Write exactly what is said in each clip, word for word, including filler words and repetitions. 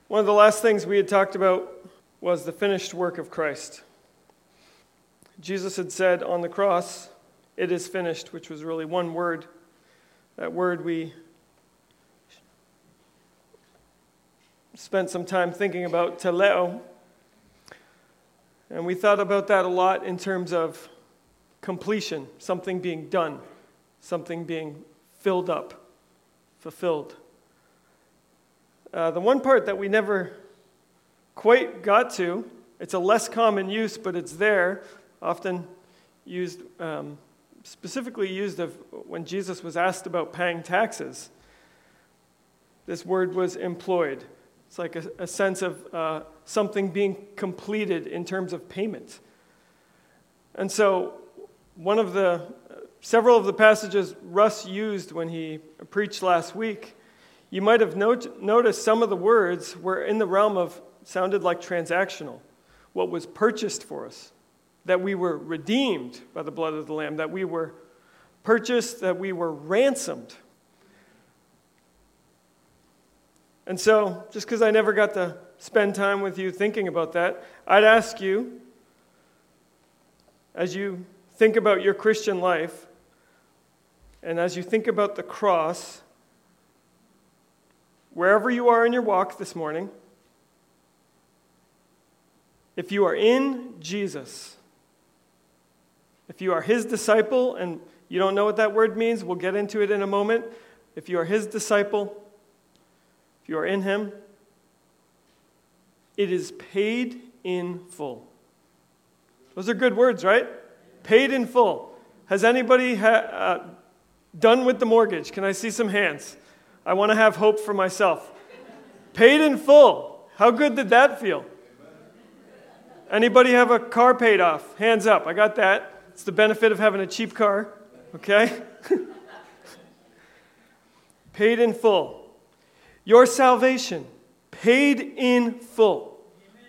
One of the last things we had talked about was the finished work of Christ. Jesus had said on the cross, "It is finished," which was really one word. That word we spent some time thinking about, teleo. And we thought about that a lot in terms of completion, something being done, something being filled up, fulfilled. Uh, the one part that we never quite got to, it's a less common use, but it's there, often used, um, specifically used of when Jesus was asked about paying taxes. This word was employed. It's like a, a sense of uh, something being completed in terms of payment. And so one of the, several of the passages Russ used when he preached last week, you might have not- noticed some of the words were in the realm of, sounded like transactional, what was purchased for us, that we were redeemed by the blood of the Lamb, that we were purchased, that we were ransomed. And so, just because I never got to spend time with you thinking about that, I'd ask you, as you think about your Christian life, and as you think about the cross, wherever you are in your walk this morning, if you are in Jesus, if you are his disciple, and you don't know what that word means, we'll get into it in a moment. If you are his disciple, if you are in him, it is paid in full. Those are good words, right? Paid in full. Has anybody ha- uh, done with the mortgage? Can I see some hands? I want to have hope for myself. Paid in full. How good did that feel? Anybody have a car paid off? Hands up. I got that. It's the benefit of having a cheap car. Okay? Paid in full. Your salvation, paid in full.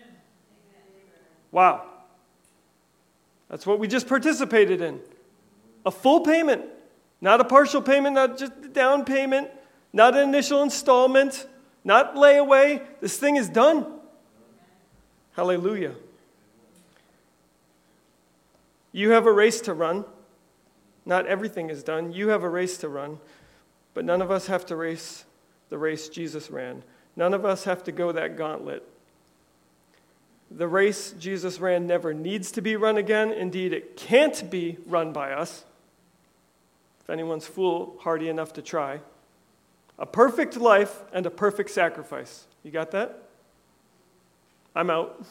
Wow. That's what we just participated in. A full payment. Not a partial payment, not just a down payment, not an initial installment, not layaway. This thing is done. Hallelujah. You have a race to run. Not everything is done. You have a race to run. But none of us have to race the race Jesus ran. None of us have to go that gauntlet. The race Jesus ran never needs to be run again. Indeed, it can't be run by us, if anyone's foolhardy enough to try. A perfect life and a perfect sacrifice. You got that? I'm out.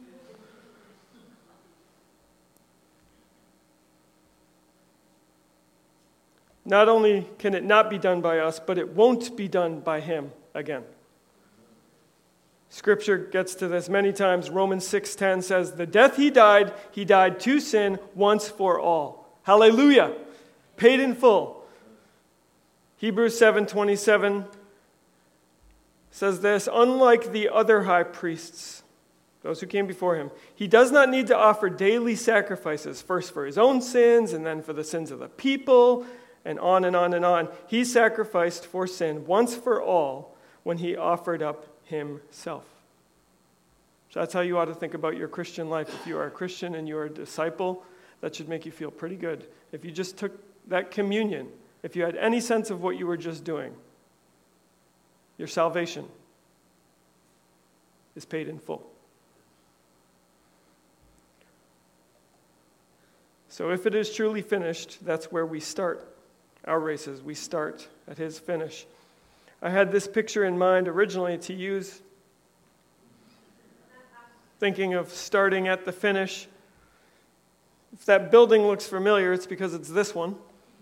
Not only can it not be done by us, but it won't be done by him again. Scripture gets to this many times. Romans six ten says, "The death he died, he died to sin once for all." Hallelujah. Paid in full. Hebrews seven twenty-seven says this, "Unlike the other high priests," those who came before him, "he does not need to offer daily sacrifices, first for his own sins and then for the sins of the people," and on and on and on. "He sacrificed for sin once for all when he offered up himself." So that's how you ought to think about your Christian life. If you are a Christian and you are a disciple, that should make you feel pretty good. If you just took that communion, if you had any sense of what you were just doing, your salvation is paid in full. So if it is truly finished, that's where we start our races. We start at his finish. I had this picture in mind originally to use, thinking of starting at the finish. If that building looks familiar, it's because it's this one.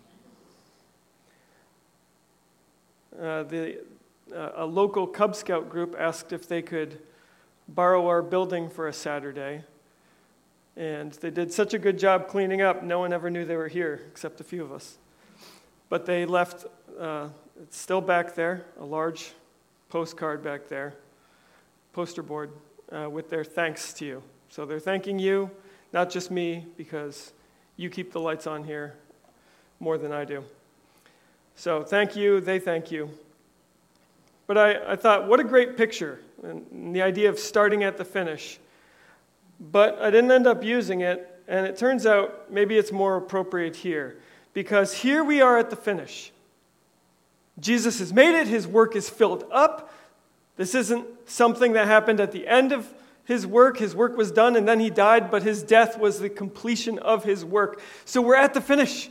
Uh, the, uh, a local Cub Scout group asked if they could borrow our building for a Saturday. And they did such a good job cleaning up, no one ever knew they were here, except a few of us. But they left, uh, it's still back there, a large postcard back there, poster board, uh, with their thanks to you. So they're thanking you, not just me, because you keep the lights on here more than I do. So thank you, they thank you. But I, I thought, what a great picture. and the idea of starting at the finish. But I didn't end up using it, and it turns out maybe it's more appropriate here, because here we are at the finish. Jesus has made it. His work is filled up. This isn't something that happened at the end of his work. His work was done, and then he died, but his death was the completion of his work. So we're at the finish.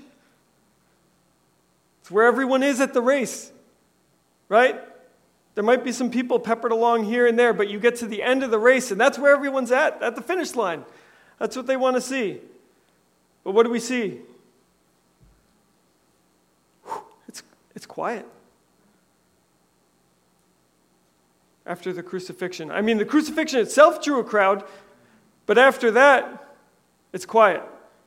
It's where everyone is at the race, right? There might be some people peppered along here and there, but you get to the end of the race, and that's where everyone's at, at the finish line. That's what they want to see. But what do we see? It's, it's quiet. After the crucifixion. I mean, the crucifixion itself drew a crowd, but after that, it's quiet.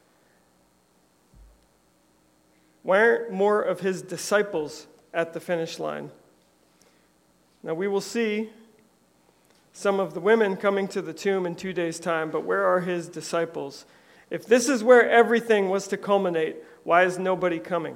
Why aren't more of his disciples at the finish line? Now, we will see some of the women coming to the tomb in two days' time, but where are his disciples? If this is where everything was to culminate, why is nobody coming?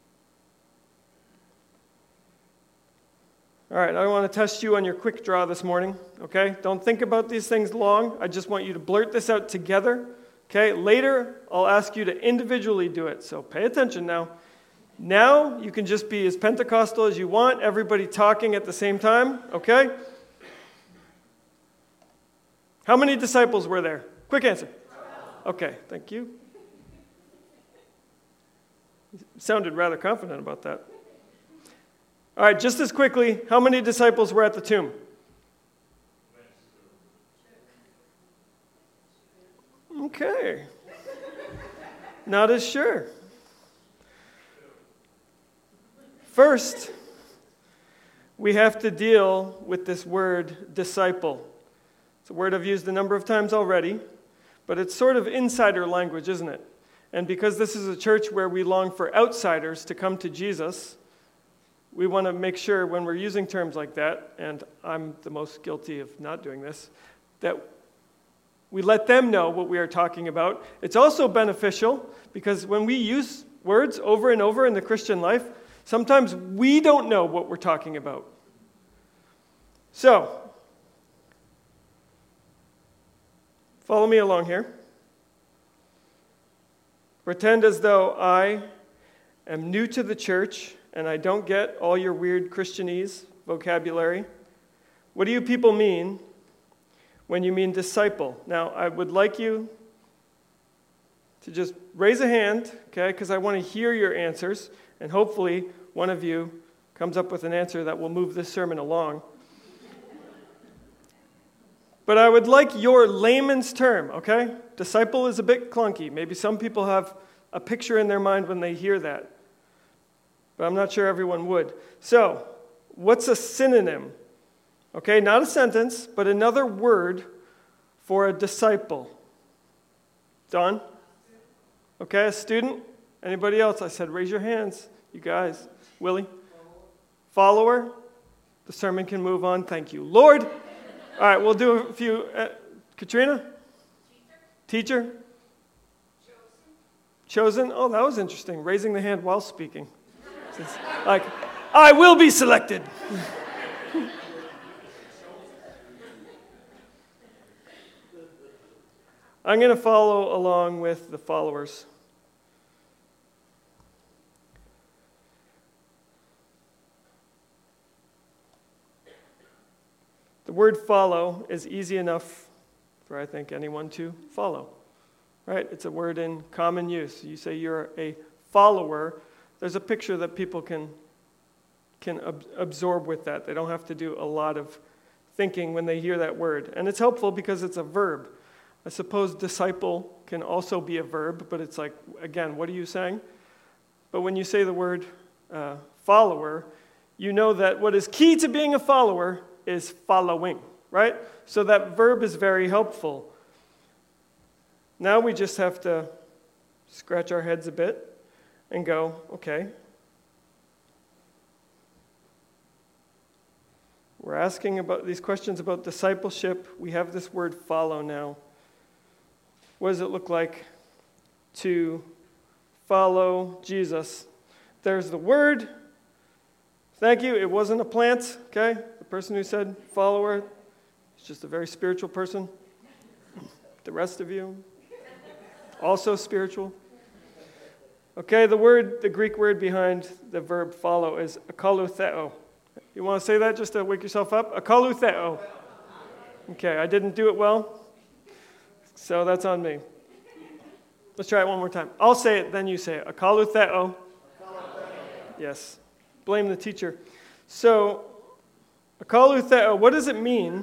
All right, I want to test you on your quick draw this morning, okay? Don't think about these things long. I just want you to blurt this out together, okay? Later, I'll ask you to individually do it, so pay attention now. Now, you can just be as Pentecostal as you want, everybody talking at the same time, okay? How many disciples were there? Quick answer. Okay, thank you. You sounded rather confident about that. All right, just as quickly, how many disciples were at the tomb? Okay. Not as sure. First, we have to deal with this word disciple. It's a word I've used a number of times already, but it's sort of insider language, isn't it? And because this is a church where we long for outsiders to come to Jesus, we want to make sure when we're using terms like that, and I'm the most guilty of not doing this, that we let them know what we are talking about. It's also beneficial because when we use words over and over in the Christian life, sometimes we don't know what we're talking about. So, follow me along here. Pretend as though I am new to the church and I don't get all your weird Christianese vocabulary. What do you people mean when you mean disciple? Now, I would like you to just raise a hand, okay, because I want to hear your answers, and hopefully one of you comes up with an answer that will move this sermon along. But I would like your layman's term, okay? Disciple is a bit clunky. Maybe some people have a picture in their mind when they hear that. But I'm not sure everyone would. So, what's a synonym? Okay, not a sentence, but another word for a disciple. Don? Okay, a student? Anybody else? I said raise your hands, you guys. Willie? Follower? The sermon can move on. Thank you. Lord? All right, we'll do a few. Uh, Katrina? Teacher? Teacher? Chosen. Chosen? Oh, that was interesting. Raising the hand while speaking. Like, I will be selected. I'm going to follow along with the followers. The word follow is easy enough for, I think, anyone to follow. Right? It's a word in common use. You say you're a follower, there's a picture that people can, can ab- absorb with that. They don't have to do a lot of thinking when they hear that word. And it's helpful because it's a verb. I suppose disciple can also be a verb, but it's like, again, what are you saying? But when you say the word uh, follower, you know that what is key to being a follower is following, right? So that verb is very helpful. Now we just have to scratch our heads a bit and go, okay, we're asking about these questions about discipleship. We have this word follow now. What does it look like to follow Jesus? There's the word. Thank you. It wasn't a plant, okay? The person who said follower, He's just a very spiritual person. The rest of you, also spiritual. Okay, the word, the Greek word behind the verb follow is akalutheo. You want to say that just to wake yourself up? Akalutheo. Okay, I didn't do it well, so that's on me. Let's try it one more time. I'll say it, then you say it. Akalutheo. Yes. Blame the teacher. So, akalutheo, what does it mean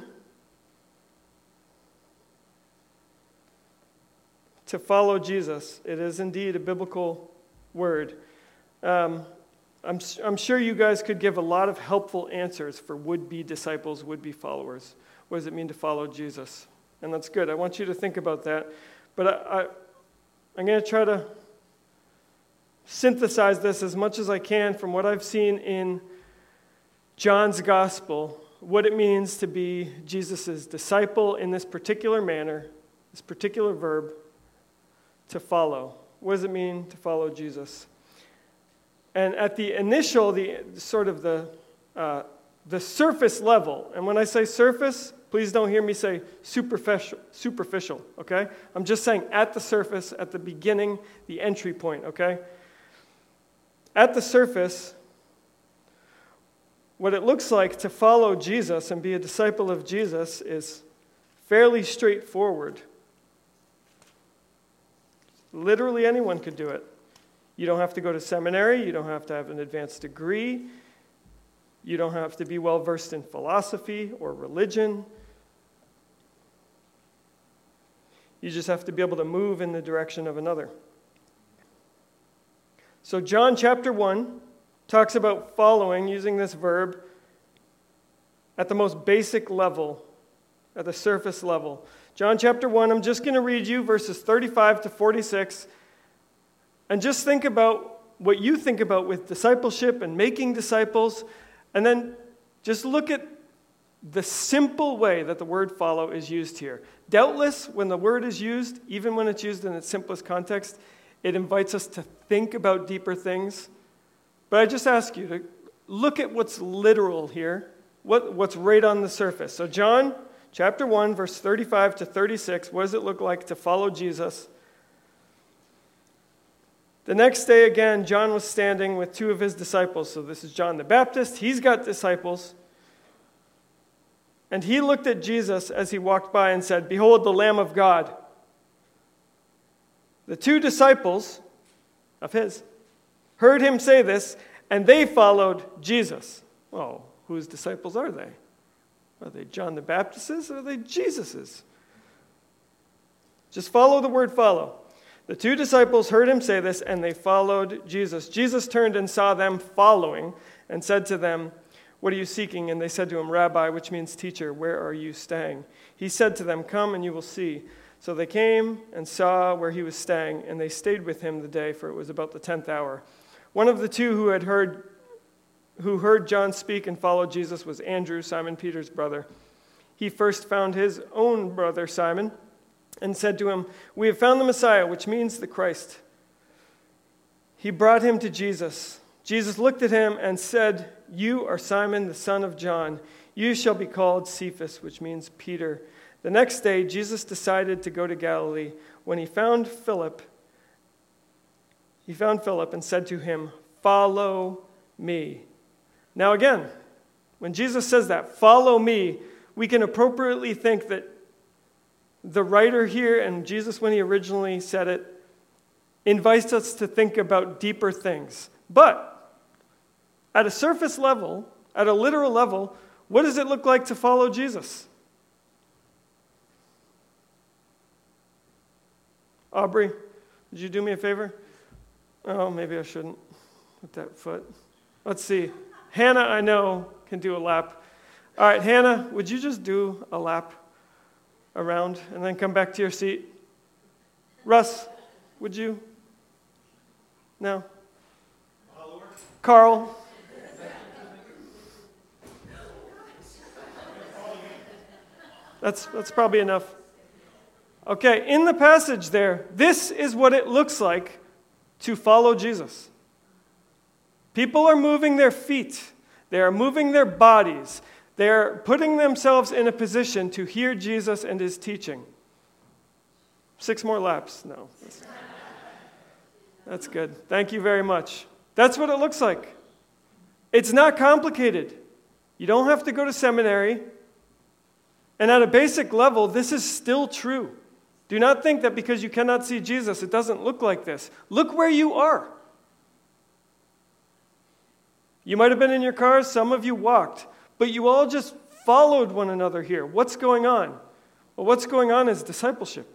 to follow Jesus? It is indeed a biblical word. Um, I'm, I'm sure you guys could give a lot of helpful answers for would-be disciples, would-be followers. What does it mean to follow Jesus? And that's good. I want you to think about that. But I, I, I'm going to try to synthesize this as much as I can from what I've seen in John's gospel, what it means to be Jesus' disciple in this particular manner, this particular verb, to follow. What does it mean to follow Jesus? And at the initial, the sort of the uh, the surface level, and when I say surface, please don't hear me say superficial, superficial, okay? I'm just saying at the surface, at the beginning, the entry point, okay? At the surface, what it looks like to follow Jesus and be a disciple of Jesus is fairly straightforward. Literally anyone could do it. You don't have to go to seminary. You don't have to have an advanced degree. You don't have to be well-versed in philosophy or religion. You just have to be able to move in the direction of another. So John chapter one talks about following using this verb at the most basic level, at the surface level. John chapter one, I'm just going to read you verses thirty-five to forty-six, and just think about what you think about with discipleship and making disciples, and then just look at the simple way that the word follow is used here. Doubtless, when the word is used, even when it's used in its simplest context, it invites us to think about deeper things. But I just ask you to look at what's literal here, what, what's right on the surface. So John chapter one, verse thirty-five to thirty-six, what does it look like to follow Jesus? The next day, again, John was standing with two of his disciples. So this is John the Baptist. He's got disciples. And he looked at Jesus as he walked by and said, "Behold, the Lamb of God." The two disciples of his heard him say this, and they followed Jesus. Well, whose disciples are they? Are they John the Baptist's or are they Jesus's? Just follow the word follow. The two disciples heard him say this, and they followed Jesus. Jesus turned and saw them following and said to them, "What are you seeking?" And they said to him, "Rabbi," which means teacher, "where are you staying?" He said to them, "Come and you will see." So they came and saw where he was staying, and they stayed with him the day, for it was about the tenth hour. One of the two who had heard who heard John speak and followed Jesus was Andrew, Simon Peter's brother. He first found his own brother Simon and said to him, "We have found the Messiah," which means the Christ. He brought him to Jesus. Jesus looked at him and said, "You are Simon, the son of John. You shall be called Cephas," which means Peter. The next day, Jesus decided to go to Galilee. When he found Philip, he found Philip and said to him, "Follow me." Now again, when Jesus says that, "Follow me," we can appropriately think that the writer here, and Jesus when he originally said it, invites us to think about deeper things. But at a surface level, at a literal level, what does it look like to follow Jesus? Aubrey, would you do me a favor? Oh, maybe I shouldn't with that foot. Let's see. Hannah, I know, can do a lap. All right, Hannah, would you just do a lap around and then come back to your seat? Russ, would you? No? Carl? That's, that's probably enough. Okay, in the passage there, this is what it looks like to follow Jesus. People are moving their feet. They are moving their bodies. They're putting themselves in a position to hear Jesus and his teaching. Six more laps. No. That's, that's good. Thank you very much. That's what it looks like. It's not complicated. You don't have to go to seminary. And at a basic level, this is still true. Do not think that because you cannot see Jesus, it doesn't look like this. Look where you are. You might have been in your cars, some of you walked, but you all just followed one another here. What's going on? Well, what's going on is discipleship.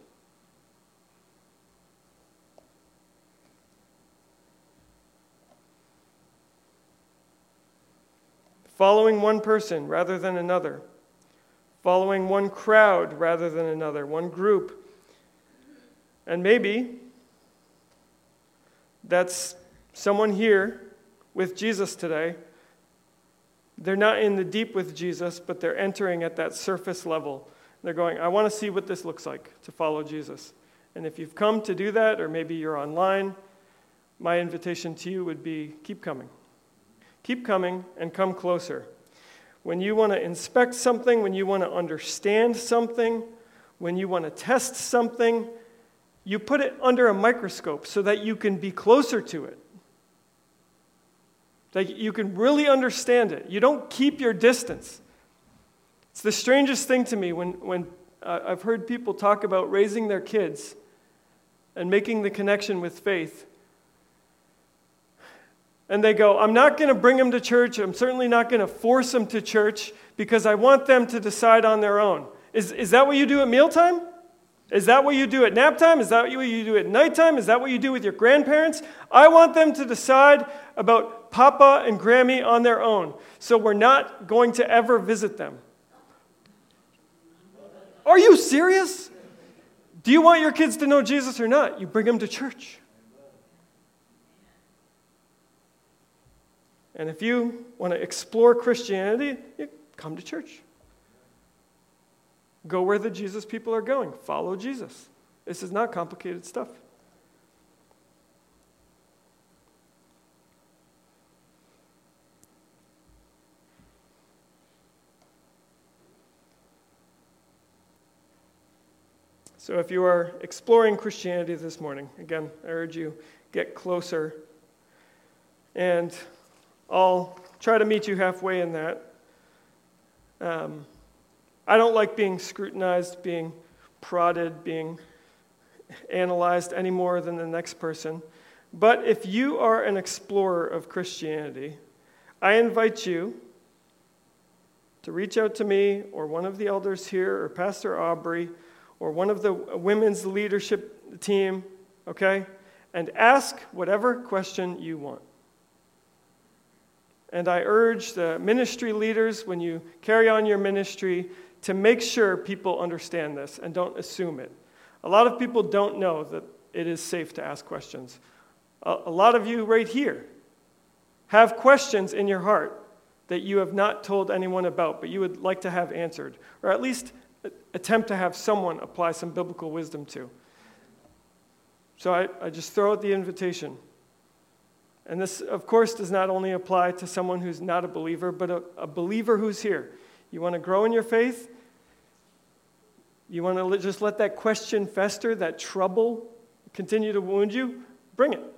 Following one person rather than another. Following one crowd rather than another, one group. And maybe that's someone here with Jesus today. They're not in the deep with Jesus, but they're entering at that surface level. They're going, I want to see what this looks like to follow Jesus. And if you've come to do that, or maybe you're online, my invitation to you would be, keep coming. Keep coming and come closer. When you want to inspect something, when you want to understand something, when you want to test something, you put it under a microscope so that you can be closer to it. That you can really understand it. You don't keep your distance. It's the strangest thing to me when, when uh, I've heard people talk about raising their kids and making the connection with faith. And they go, I'm not going to bring them to church. I'm certainly not going to force them to church because I want them to decide on their own. Is, is that what you do at mealtime? Is that what you do at nap time? Is that what you do at nighttime? Is that what you do with your grandparents? I want them to decide about Papa and Grammy on their own. So we're not going to ever visit them. Are you serious? Do you want your kids to know Jesus or not? You bring them to church. And if you want to explore Christianity, you come to church. Go where the Jesus people are going. Follow Jesus. This is not complicated stuff. So if you are exploring Christianity this morning, again, I urge you, get closer. And I'll try to meet you halfway in that. Um, I don't like being scrutinized, being prodded, being analyzed any more than the next person. But if you are an explorer of Christianity, I invite you to reach out to me or one of the elders here or Pastor Aubrey or one of the women's leadership team, okay? And ask whatever question you want. And I urge the ministry leaders, when you carry on your ministry, to make sure people understand this and don't assume it. A lot of people don't know that it is safe to ask questions. A, a lot of you right here have questions in your heart that you have not told anyone about, but you would like to have answered, or at least attempt to have someone apply some biblical wisdom to. So I, I just throw out the invitation. And this, of course, does not only apply to someone who's not a believer, but a, a believer who's here. You want to grow in your faith? You want to just let that question fester, that trouble continue to wound you? Bring it.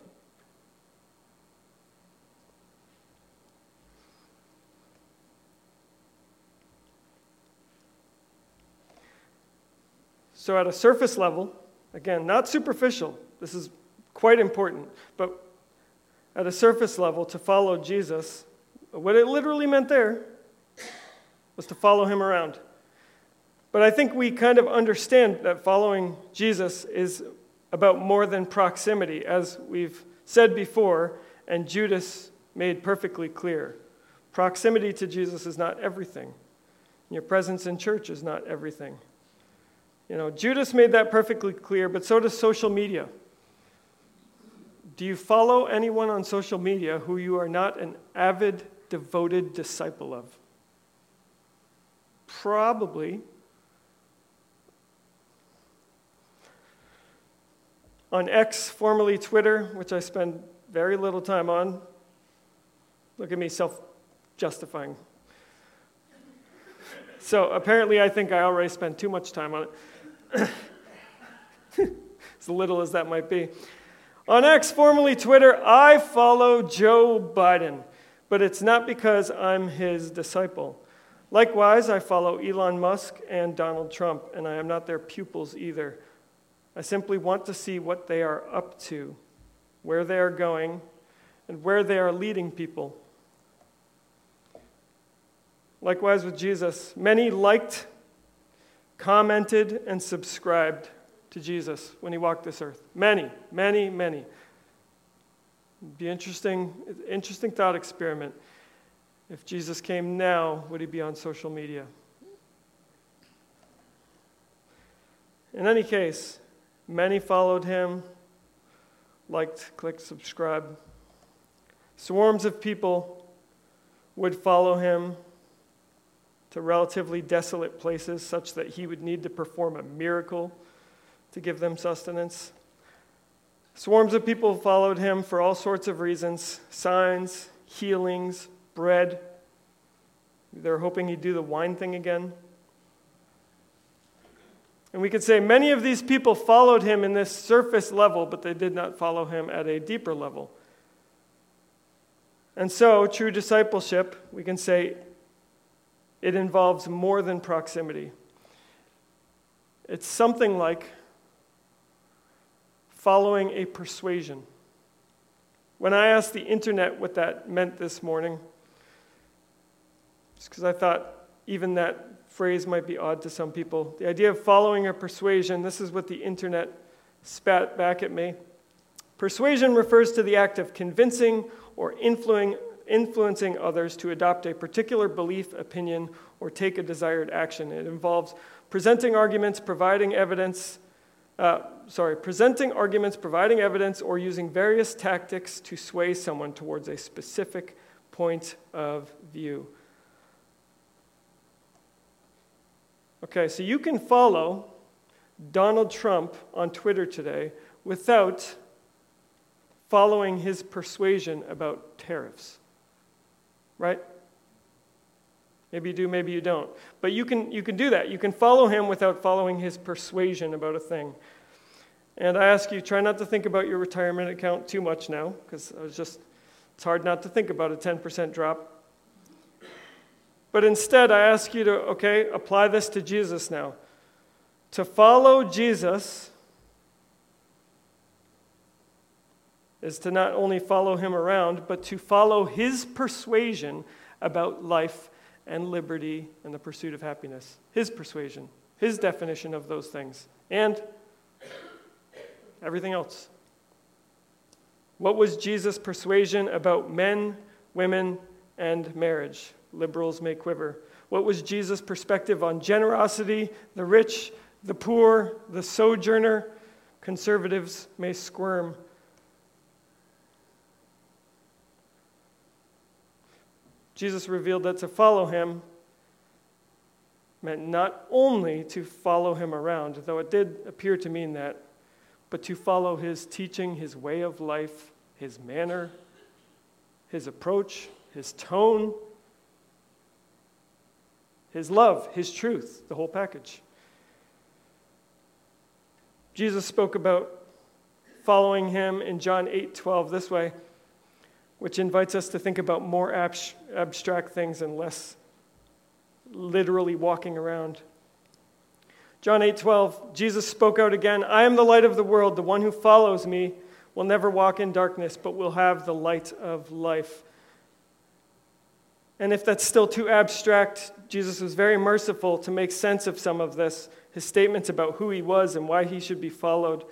So at a surface level, again, not superficial, this is quite important, but at a surface level, to follow Jesus, what it literally meant there was to follow him around. But I think we kind of understand that following Jesus is about more than proximity, as we've said before, and Judas made perfectly clear. Proximity to Jesus is not everything. Your presence in church is not everything. You know, Judas made that perfectly clear, but so does social media. Do you follow anyone on social media who you are not an avid, devoted disciple of? Probably. On X, formerly Twitter, which I spend very little time on, look at me self-justifying. So apparently I think I already spent too much time on it. As little as that might be. On X, formerly Twitter, I follow Joe Biden, but it's not because I'm his disciple. Likewise, I follow Elon Musk and Donald Trump, and I am not their pupils either. I simply want to see what they are up to, where they are going, and where they are leading people. Likewise with Jesus, many liked, commented, and subscribed to Jesus when he walked this earth. Many, many, many. It'd be interesting, interesting thought experiment. If Jesus came now, would he be on social media? In any case, many followed him, liked, clicked, subscribe. Swarms of people would follow him to relatively desolate places such that he would need to perform a miracle to give them sustenance. Swarms of people followed him for all sorts of reasons, signs, healings, bread. They're hoping he'd do the wine thing again. And we could say many of these people followed him in this surface level, but they did not follow him at a deeper level. And so, true discipleship, we can say, it involves more than proximity. It's something like following a persuasion. When I asked the internet what that meant this morning, just because I thought even that phrase might be odd to some people, the idea of following a persuasion, this is what the internet spat back at me. Persuasion refers to the act of convincing or influencing influencing others to adopt a particular belief, opinion, or take a desired action. It involves presenting arguments, providing evidence, uh, sorry, presenting arguments, providing evidence, or using various tactics to sway someone towards a specific point of view. Okay, so you can follow Donald Trump on Twitter today without following his persuasion about tariffs. Right? Maybe you do, maybe you don't. But you can you can do that. You can follow him without following his persuasion about a thing. And I ask you, try not to think about your retirement account too much now, because I was just it's hard not to think about a ten percent drop. But instead, I ask you to, okay, apply this to Jesus now. To follow Jesus is to not only follow him around, but to follow his persuasion about life and liberty and the pursuit of happiness. His persuasion, his definition of those things, and everything else. What was Jesus' persuasion about men, women, and marriage? Liberals may quiver. What was Jesus' perspective on generosity, the rich, the poor, the sojourner? Conservatives may squirm. Jesus revealed that to follow him meant not only to follow him around, though it did appear to mean that, but to follow his teaching, his way of life, his manner, his approach, his tone, his love, his truth, the whole package. Jesus spoke about following him in John eight twelve this way, which invites us to think about more abs- abstract things and less literally walking around. John eight twelve, Jesus spoke out again, I am the light of the world. The one who follows me will never walk in darkness, but will have the light of life. And if that's still too abstract, Jesus was very merciful to make sense of some of this, his statements about who he was and why he should be followed.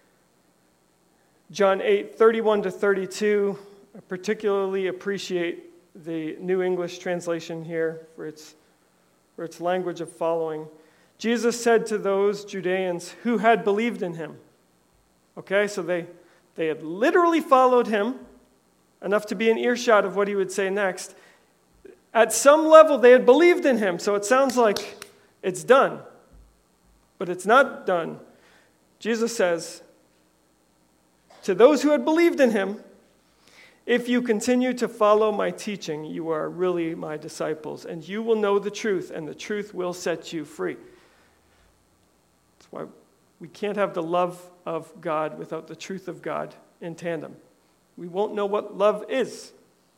John eight thirty-one to thirty-two, I particularly appreciate the New English translation here for its, for its language of following. Jesus said to those Judeans who had believed in him. Okay, so they, they had literally followed him, enough to be in earshot of what he would say next. At some level, they had believed in him, so it sounds like it's done. But it's not done. Jesus says, to those who had believed in him, If you continue to follow my teaching, you are really my disciples, and you will know the truth, and the truth will set you free. That's why we can't have the love of God without the truth of God in tandem. We won't know what love is.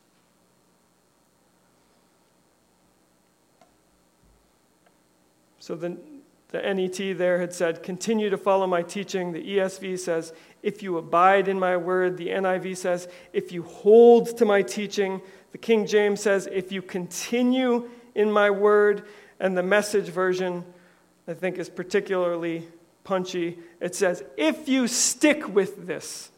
So the, the N E T there had said, continue to follow my teaching. The E S V says, if you abide in my word. The N I V says, if you hold to my teaching. The King James says, if you continue in my word. And the Message version, I think, is particularly punchy. It says, if you stick with this,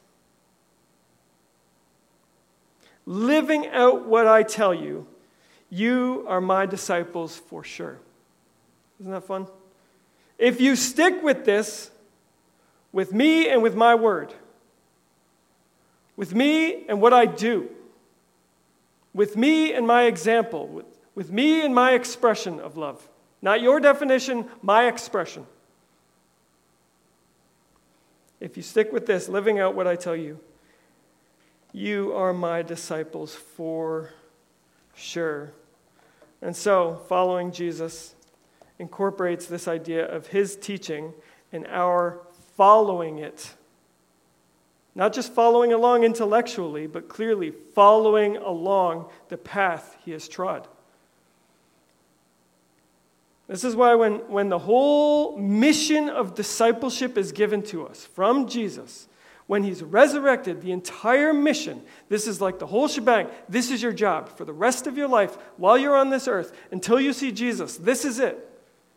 living out what I tell you, you are my disciples for sure. Isn't that fun? If you stick with this, with me and with my word, with me and what I do, with me and my example, with, with me and my expression of love, not your definition, my expression. If you stick with this, living out what I tell you, you are my disciples for sure. And so, following Jesus incorporates this idea of his teaching and our following it. Not just following along intellectually, but clearly following along the path he has trod. This is why when, when the whole mission of discipleship is given to us from Jesus, when he's resurrected, the entire mission, this is like the whole shebang. This is your job for the rest of your life while you're on this earth until you see Jesus. This is it.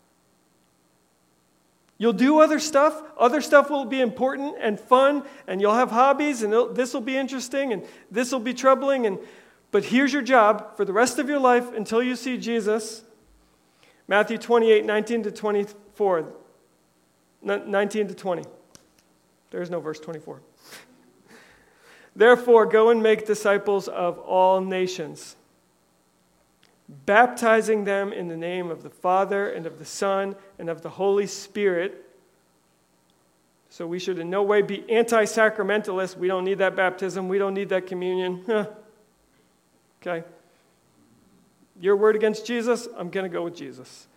You'll do other stuff. Other stuff will be important and fun, and you'll have hobbies, and this will be interesting, and this will be troubling. And but here's your job for the rest of your life until you see Jesus. Matthew twenty-eight, nineteen to twenty-four. nineteen to twenty. There's no verse twenty-four. Therefore, go and make disciples of all nations, baptizing them in the name of the Father and of the Son and of the Holy Spirit. So we should in no way be anti-sacramentalists. We don't need that baptism. We don't need that communion. Okay. Your word against Jesus, I'm going to go with Jesus.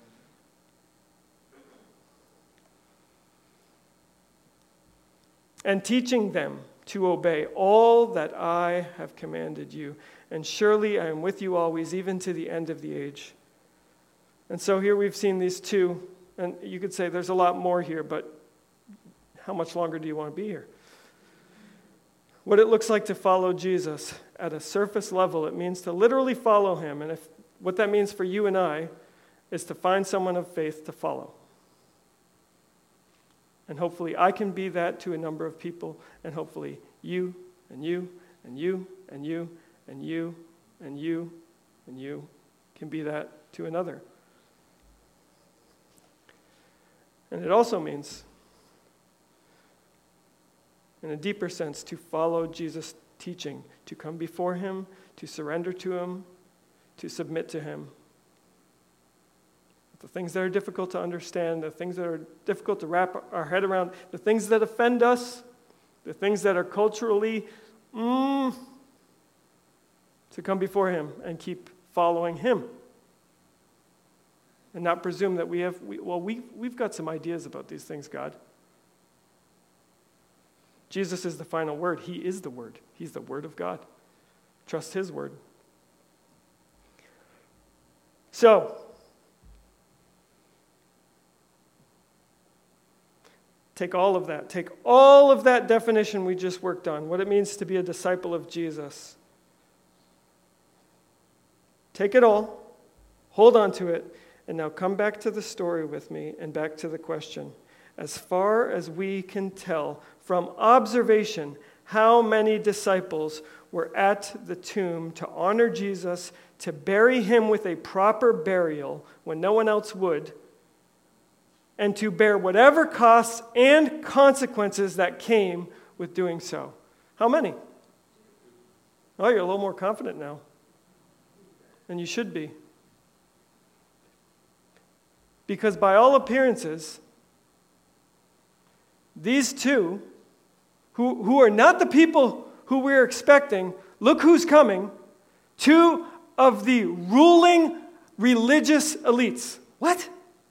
And teaching them to obey all that I have commanded you. And surely I am with you always, even to the end of the age. And so here we've seen these two, and you could say there's a lot more here, but how much longer do you want to be here? What it looks like to follow Jesus at a surface level, it means to literally follow him. And if what that means for you and I is to find someone of faith to follow. And hopefully I can be that to a number of people, and hopefully you, and you, and you, and you, and you, and you, and you can be that to another. And it also means, in a deeper sense, to follow Jesus' teaching, to come before him, to surrender to him, to submit to him. The things that are difficult to understand, the things that are difficult to wrap our head around, the things that offend us, the things that are culturally, mm, to come before him and keep following him. And not presume that we have, we, well, we, we've got some ideas about these things, God. Jesus is the final word. He is the word. He's the word of God. Trust his word. So, take all of that. Take all of that definition we just worked on, what it means to be a disciple of Jesus. Take it all, hold on to it, and now come back to the story with me and back to the question. As far as we can tell from observation, how many disciples were at the tomb to honor Jesus, to bury him with a proper burial when no one else would, and to bear whatever costs and consequences that came with doing so? How many? Oh, you're a little more confident now. And you should be. Because by all appearances, these two, who, who are not the people who we're expecting, look who's coming. Two of the ruling religious elites. What?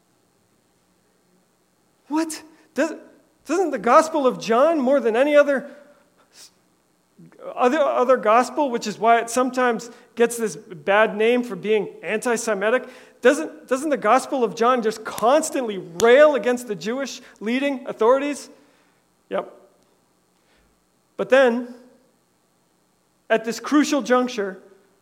What? Does, doesn't the Gospel of John, more than any other, other, other gospel, which is why it sometimes gets this bad name for being anti-Semitic, doesn't, doesn't the Gospel of John just constantly rail against the Jewish leading authorities? Yep. But then, at this crucial juncture,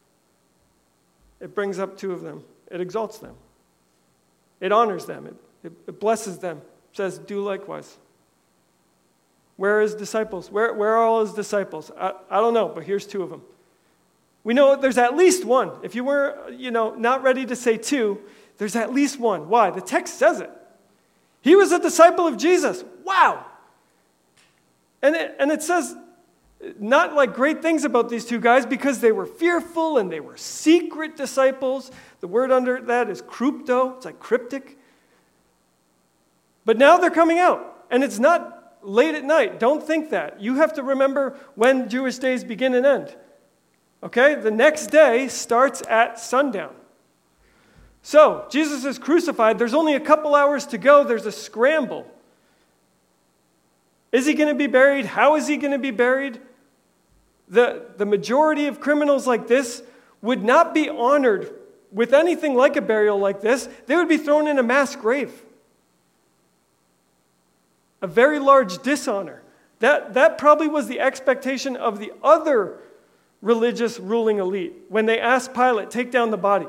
it brings up two of them. It exalts them. It honors them. It, it, it blesses them. It says, do likewise. Where are his disciples? Where, where are all his disciples? I, I don't know, but here's two of them. We know there's at least one. If you were, you know, not ready to say two, there's at least one. Why? The text says it. He was a disciple of Jesus. Wow. And it, and it says not like great things about these two guys because they were fearful and they were secret disciples. The word under that is crypto. It's like cryptic. But now they're coming out. And it's not late at night. Don't think that. You have to remember when Jewish days begin and end. Okay? The next day starts at sundown. So, Jesus is crucified. There's only a couple hours to go. There's a scramble. Is he going to be buried? How is he going to be buried? The, the majority of criminals like this would not be honored with anything like a burial like this. They would be thrown in a mass grave. A very large dishonor. That, that probably was the expectation of the other religious ruling elite when they asked Pilate, take down the body.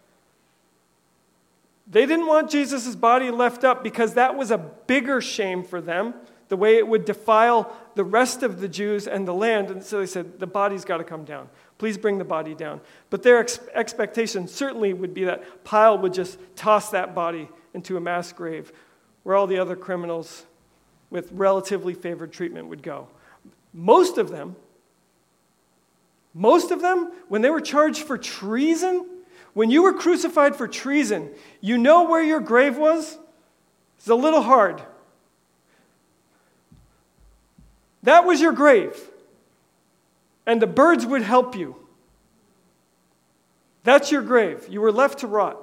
They didn't want Jesus' body left up because that was a bigger shame for them, the way it would defile the rest of the Jews and the land. And so they said, the body's got to come down. Please bring the body down. But their ex- expectation certainly would be that Pilate would just toss that body into a mass grave where all the other criminals with relatively favored treatment would go. Most of them, most of them, when they were charged for treason, when you were crucified for treason, you know where your grave was? It's a little hard. That was your grave. And the birds would help you. That's your grave. You were left to rot.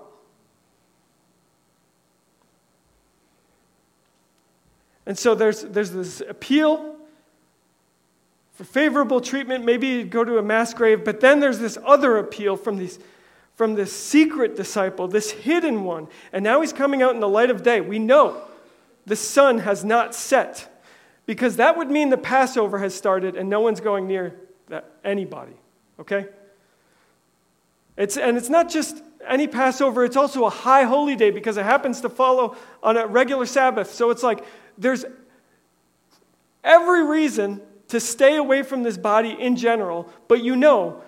And so there's, there's this appeal for favorable treatment. Maybe you'd go to a mass grave, but then there's this other appeal from these from this secret disciple, this hidden one. And now he's coming out in the light of day. We know the sun has not set because that would mean the Passover has started and no one's going near that, anybody, okay? It's, and it's not just any Passover, it's also a high holy day because it happens to follow on a regular Sabbath. So it's like there's every reason to stay away from this body in general, but you know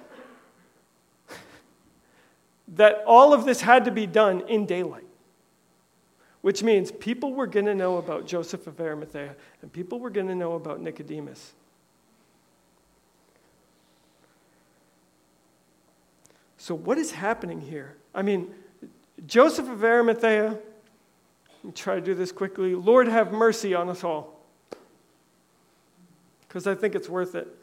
that all of this had to be done in daylight, which means people were going to know about Joseph of Arimathea, and people were going to know about Nicodemus. So what is happening here? I mean, Joseph of Arimathea, let me try to do this quickly. Lord, have mercy on us all, because I think it's worth it.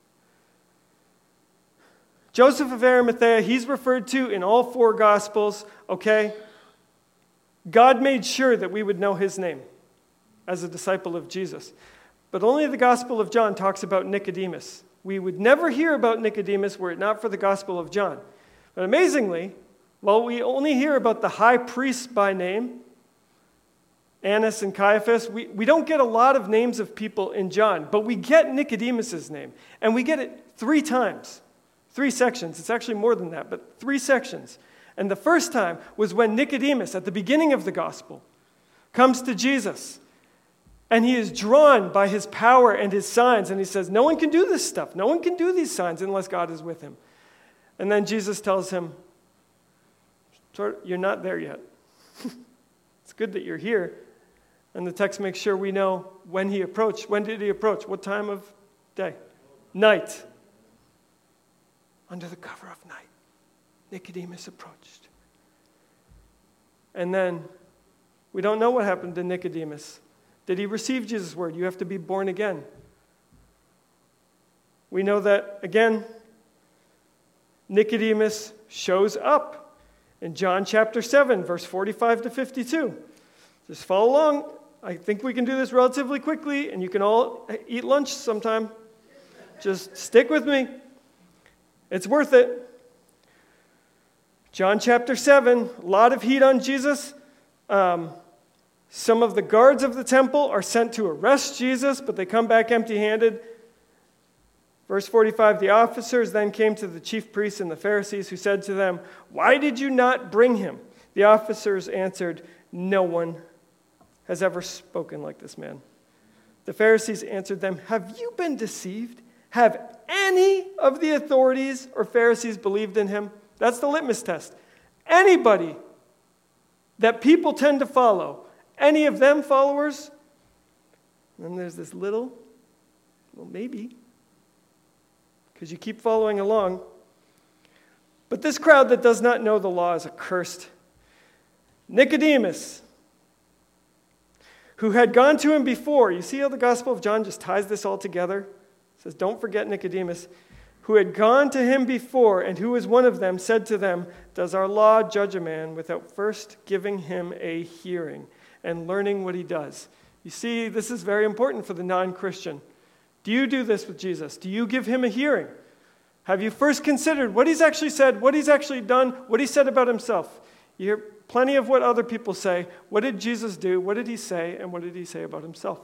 Joseph of Arimathea, he's referred to in all four Gospels, okay? God made sure that we would know his name as a disciple of Jesus. But only the Gospel of John talks about Nicodemus. We would never hear about Nicodemus were it not for the Gospel of John. But amazingly, while we only hear about the high priests by name, Annas and Caiaphas, we, we don't get a lot of names of people in John, but we get Nicodemus' name, and we get it three times. Three sections. It's actually more than that, but three sections. And the first time was when Nicodemus, at the beginning of the gospel, comes to Jesus. And he is drawn by his power and his signs. And he says, no one can do this stuff. No one can do these signs unless God is with him. And then Jesus tells him, you're not there yet. It's good that you're here. And the text makes sure we know when he approached. When did he approach? What time of day? Night. Under the cover of night, Nicodemus approached. And then, we don't know what happened to Nicodemus. Did he receive Jesus' word? You have to be born again. We know that, again, Nicodemus shows up in John chapter seven, verse forty-five to fifty-two. Just follow along. I think we can do this relatively quickly, and you can all eat lunch sometime. Just stick with me. It's worth it. John chapter seven, a lot of heat on Jesus. Um, some of the guards of the temple are sent to arrest Jesus, but they come back empty-handed. Verse forty-five, the officers then came to the chief priests and the Pharisees, who said to them, "Why did you not bring him?" The officers answered, "No one has ever spoken like this man." The Pharisees answered them, "Have you been deceived? Have any of the authorities or Pharisees believed in him?" That's the litmus test. Anybody that people tend to follow, any of them followers? And then there's this little, well, maybe, because you keep following along. But this crowd that does not know the law is accursed. Nicodemus, who had gone to him before. You see how the Gospel of John just ties this all together? It says, don't forget Nicodemus, who had gone to him before, and who was one of them, said to them, "Does our law judge a man without first giving him a hearing and learning what he does?" You see, this is very important for the non-Christian. Do you do this with Jesus? Do you give him a hearing? Have you first considered what he's actually said, what he's actually done, what he said about himself? You hear plenty of what other people say. What did Jesus do? What did he say? And what did he say about himself?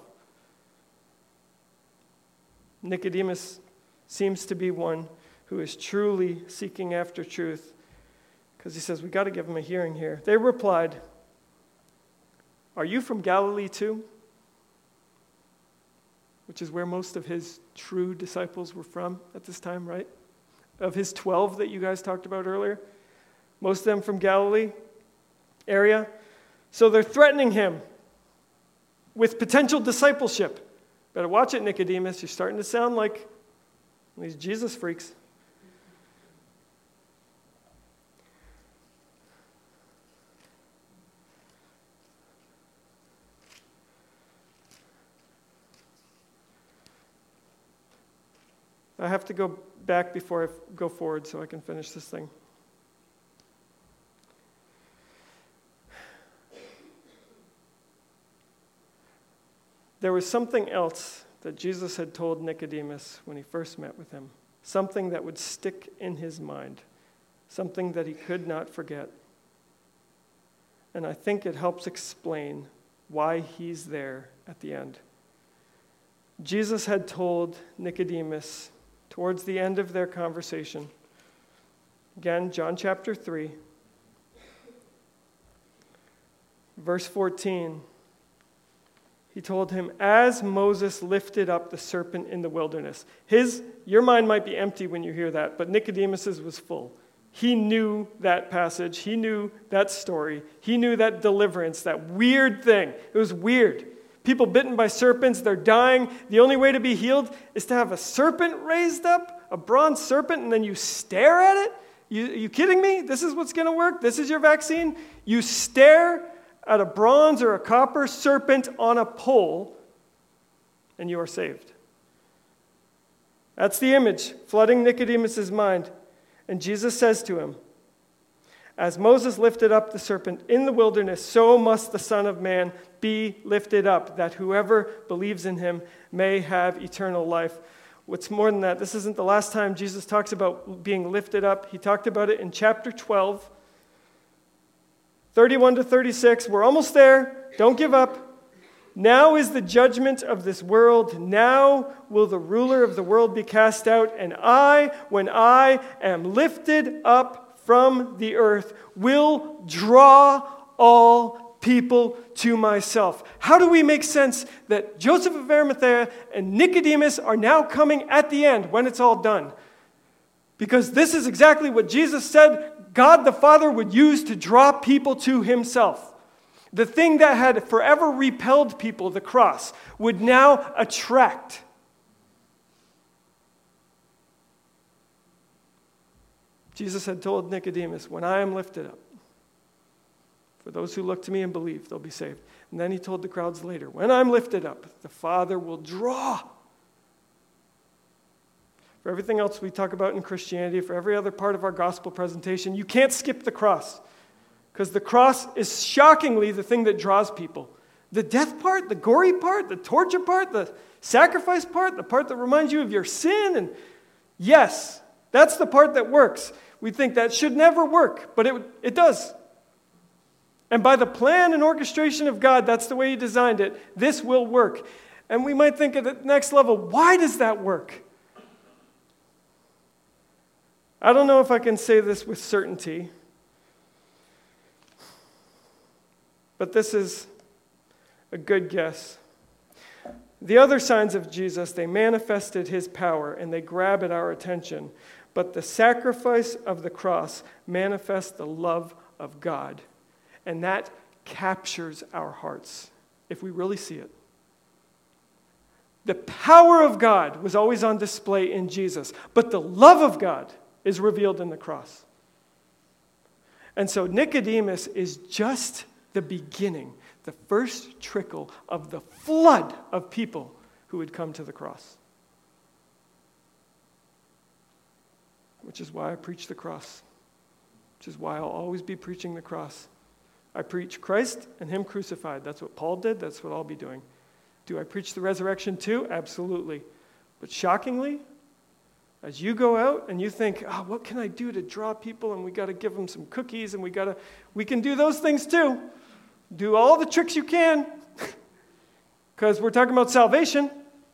Nicodemus seems to be one who is truly seeking after truth, because he says, we got to give him a hearing here. They replied, "Are you from Galilee too?" Which is where most of his true disciples were from at this time, right? Of his twelve that you guys talked about earlier. Most of them from Galilee area. So they're threatening him with potential discipleship. Better watch it, Nicodemus. You're starting to sound like these Jesus freaks. I have to go back before I go forward so I can finish this thing. There was something else that Jesus had told Nicodemus when he first met with him, something that would stick in his mind, something that he could not forget. And I think it helps explain why he's there at the end. Jesus had told Nicodemus towards the end of their conversation, again, John chapter three, verse fourteen, he told him, as Moses lifted up the serpent in the wilderness. His, your mind might be empty when you hear that, but Nicodemus's was full. He knew that passage. He knew that story. He knew that deliverance, that weird thing. It was weird. People bitten by serpents, they're dying. The only way to be healed is to have a serpent raised up, a bronze serpent, and then you stare at it? You, are you kidding me? This is what's going to work? This is your vaccine? You stare at a bronze or a copper serpent on a pole, and you are saved. That's the image flooding Nicodemus' mind. And Jesus says to him, as Moses lifted up the serpent in the wilderness, so must the Son of Man be lifted up, that whoever believes in him may have eternal life. What's more than that, this isn't the last time Jesus talks about being lifted up. He talked about it in chapter twelve, thirty-one to thirty-six. We're almost there. Don't give up. Now is the judgment of this world. Now will the ruler of the world be cast out. And I, when I am lifted up from the earth, will draw all people to myself. How do we make sense that Joseph of Arimathea and Nicodemus are now coming at the end when it's all done? Because this is exactly what Jesus said God the Father would use to draw people to himself. The thing that had forever repelled people, the cross, would now attract. Jesus had told Nicodemus, when I am lifted up, for those who look to me and believe, they'll be saved. And then he told the crowds later, when I'm lifted up, the Father will draw. for everything else we talk about in Christianity, for every other part of our gospel presentation, you can't skip the cross. Because the cross is shockingly the thing that draws people. The death part, the gory part, the torture part, the sacrifice part, the part that reminds you of your sin. And yes, that's the part that works. We think that should never work, but it, it does. And by the plan and orchestration of God, that's the way He designed it, this will work. And we might think at the next level, why does that work? I don't know if I can say this with certainty, but this is a good guess. The other signs of Jesus, they manifested His power and they grab at our attention. But the sacrifice of the cross manifests the love of God. And that captures our hearts if we really see it. The power of God was always on display in Jesus, but the love of God is revealed in the cross. And so Nicodemus is just the beginning, the first trickle of the flood of people who would come to the cross. Which is why I preach the cross. Which is why I'll always be preaching the cross. I preach Christ and Him crucified. That's what Paul did. That's what I'll be doing. Do I preach the resurrection too? Absolutely. But shockingly, as you go out and you think, oh, what can I do to draw people? And we got to give them some cookies and we got to, we can do those things too. Do all the tricks you can. Because we're talking about salvation.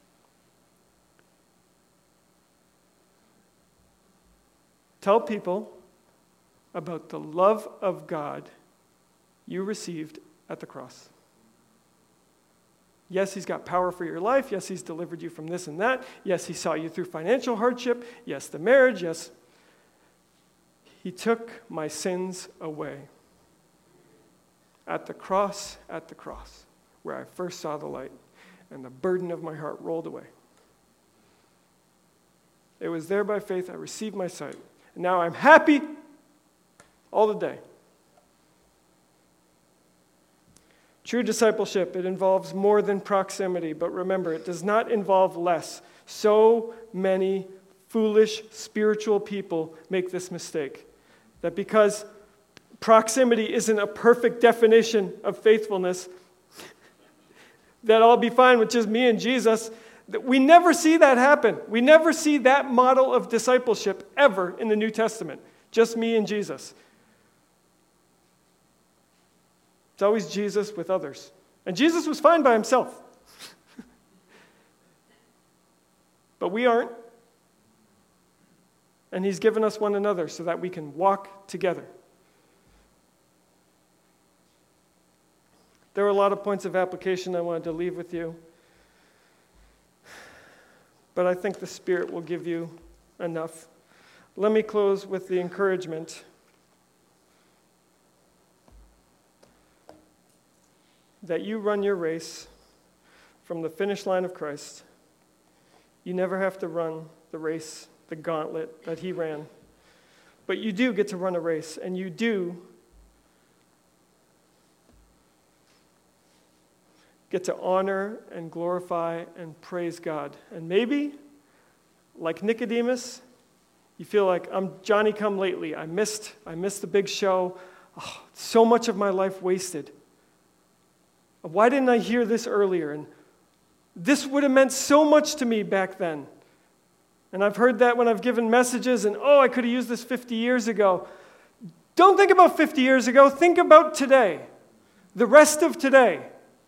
Tell people about the love of God you received at the cross. Yes, He's got power for your life. Yes, He's delivered you from this and that. Yes, He saw you through financial hardship. Yes, the marriage. Yes, He took my sins away. At the cross, at the cross, where I first saw the light, and the burden of my heart rolled away. It was there by faith I received my sight. And now I'm happy all the day. True discipleship, it involves more than proximity, but remember, it does not involve less. So many foolish spiritual people make this mistake. That because proximity isn't a perfect definition of faithfulness, that I'll be fine with just me and Jesus. We never see that happen. We never see that model of discipleship ever in the New Testament. Just me and Jesus. It's always Jesus with others. And Jesus was fine by Himself. But we aren't. And He's given us one another so that we can walk together. There were a lot of points of application I wanted to leave with you. But I think the Spirit will give you enough. Let me close with the encouragement that you run your race from the finish line of Christ. You never have to run the race, the gauntlet that He ran. But you do get to run a race, and you do get to honor and glorify and praise God. And maybe, like Nicodemus, you feel like I'm Johnny come lately. I missed, I missed the big show. Oh, so much of my life wasted. Why didn't I hear this earlier? And this would have meant so much to me back then. And I've heard that when I've given messages, and oh, I could have used this fifty years ago. Don't think about fifty years ago. Think about today. The rest of today.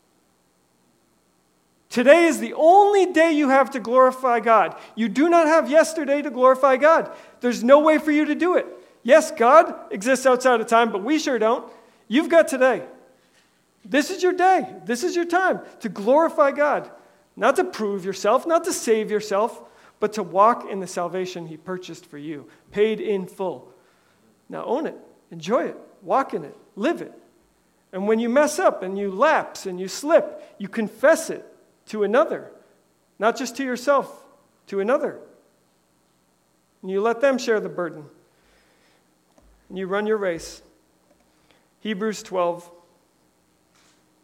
Today is the only day you have to glorify God. You do not have yesterday to glorify God. There's no way for you to do it. Yes, God exists outside of time, but we sure don't. You've got today. This is your day. This is your time to glorify God. Not to prove yourself, not to save yourself, but to walk in the salvation He purchased for you, paid in full. Now own it. Enjoy it. Walk in it. Live it. And when you mess up and you lapse and you slip, you confess it to another, not just to yourself, to another. And you let them share the burden. And you run your race. Hebrews twelve.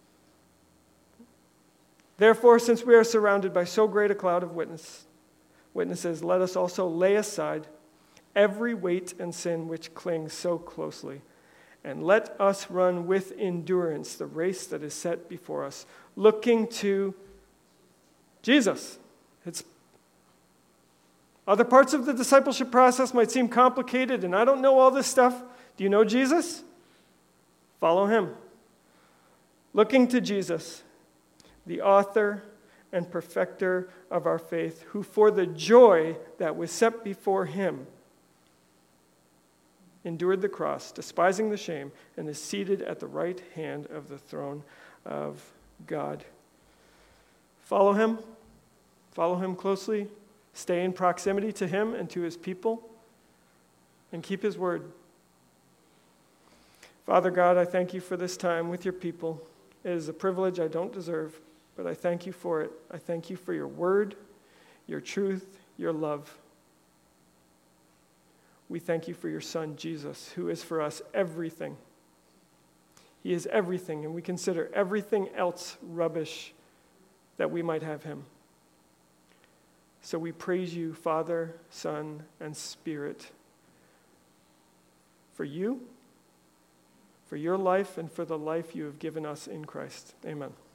Therefore, since we are surrounded by so great a cloud of witness, Witnesses, let us also lay aside every weight and sin which clings so closely, and let us run with endurance the race that is set before us, looking to Jesus. It's other parts of the discipleship process might seem complicated, and I don't know all this stuff. Do you know Jesus? Follow him. Looking to Jesus, the author and perfecter of our faith, who for the joy that was set before him endured the cross, despising the shame, and is seated at the right hand of the throne of God. Follow him. Follow him closely. Stay in proximity to him and to his people, and keep his word. Father God, I thank you for this time with your people. It is a privilege I don't deserve, but I thank you for it. I thank you for your word, your truth, your love. We thank you for your Son, Jesus, who is for us everything. He is everything, and we consider everything else rubbish that we might have him. So we praise you, Father, Son, and Spirit, for you, for your life, and for the life you have given us in Christ. Amen.